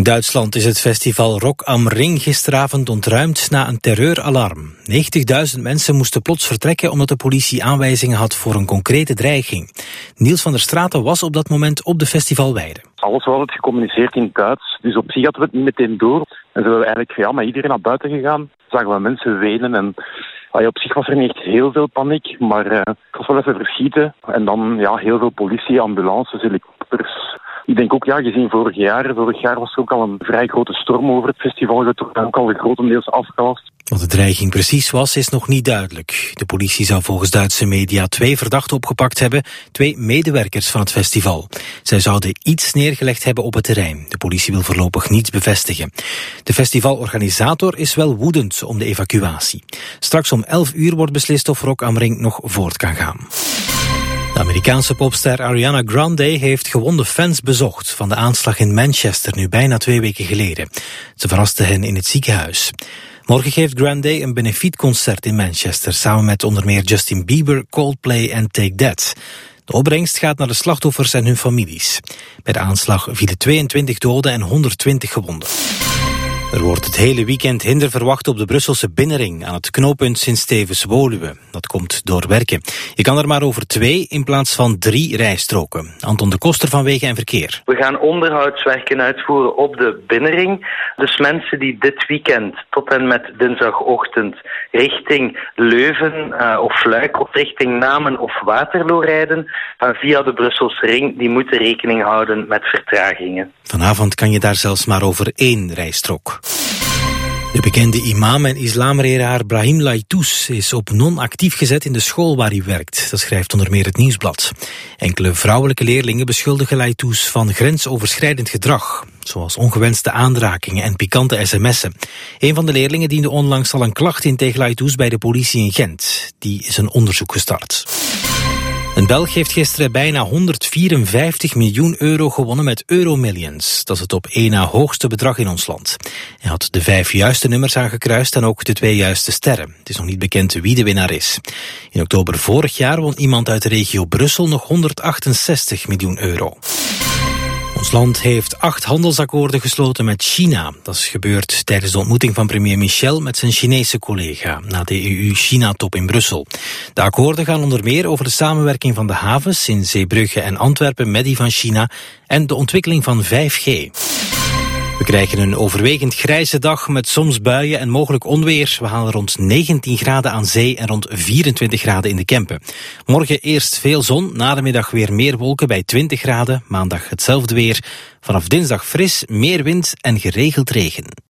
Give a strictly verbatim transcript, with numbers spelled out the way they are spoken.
Duitsland is het festival Rock am Ring gisteravond ontruimd na een terreuralarm. negentigduizend mensen moesten plots vertrekken omdat de politie aanwijzingen had voor een concrete dreiging. Niels van der Straten was op dat moment op de festivalweide. Alles was het gecommuniceerd in Duits, dus op zich hadden we het niet meteen door. En zijn we eigenlijk ja, met iedereen naar buiten gegaan, zagen we mensen wenen en ja, op zich was er niet echt heel veel paniek, maar uh, het was wel even verschieten. En dan ja, heel veel politie, ambulances, helikopters. Ik denk ook, ja, gezien vorig jaar, vorig jaar was er ook al een vrij grote storm over het festival getrokken, ook al grotendeels afgelast. Wat de dreiging precies was, is nog niet duidelijk. De politie zou volgens Duitse media twee verdachten opgepakt hebben, twee medewerkers van het festival. Zij zouden iets neergelegd hebben op het terrein. De politie wil voorlopig niets bevestigen. De festivalorganisator is wel woedend om de evacuatie. Straks om elf uur wordt beslist of Rock am Ring nog voort kan gaan. De Amerikaanse popster Ariana Grande heeft gewonde fans bezocht van de aanslag in Manchester nu bijna twee weken geleden. Ze verraste hen in het ziekenhuis. Morgen geeft Grande een benefietconcert in Manchester samen met onder meer Justin Bieber, Coldplay en Take That. De opbrengst gaat naar de slachtoffers en hun families. Bij de aanslag vielen tweeëntwintig doden en honderdtwintig gewonden. Er wordt het hele weekend hinder verwacht op de Brusselse binnenring aan het knooppunt Sint-Stevens-Woluwe. Dat komt door werken. Je kan er maar over twee in plaats van drie rijstroken. Anton de Koster van Wegen en Verkeer. We gaan onderhoudswerken uitvoeren op de binnenring. Dus mensen die dit weekend tot en met dinsdagochtend richting Leuven uh, of Luik of richting Namen of Waterloo rijden uh, via de Brusselse ring, die moeten rekening houden met vertragingen. Vanavond kan je daar zelfs maar over één rijstrook. De bekende imam en islamleraar Brahim Laïtous is op non-actief gezet in de school waar hij werkt. Dat schrijft onder meer het Nieuwsblad. Enkele vrouwelijke leerlingen beschuldigen Laïtous van grensoverschrijdend gedrag, zoals ongewenste aanrakingen en pikante sms'en. Een van de leerlingen diende onlangs al een klacht in tegen Laïtous bij de politie in Gent. Die is een onderzoek gestart. Een Belg heeft gisteren bijna honderdvierenvijftig miljoen euro gewonnen met Euromillions. Dat is het op één na hoogste bedrag in ons land. Hij had de vijf juiste nummers aangekruist en ook de twee juiste sterren. Het is nog niet bekend wie de winnaar is. In oktober vorig jaar won iemand uit de regio Brussel nog honderdachtenzestig miljoen euro. Ons land heeft acht handelsakkoorden gesloten met China. Dat is gebeurd tijdens de ontmoeting van premier Michel met zijn Chinese collega na de E U-China-top in Brussel. De akkoorden gaan onder meer over de samenwerking van de havens in Zeebrugge en Antwerpen met die van China en de ontwikkeling van vijf G. We krijgen een overwegend grijze dag met soms buien en mogelijk onweer. We halen rond negentien graden aan zee en rond vierentwintig graden in de Kempen. Morgen eerst veel zon, na de middag weer meer wolken bij twintig graden. Maandag hetzelfde weer. Vanaf dinsdag fris, meer wind en geregeld regen.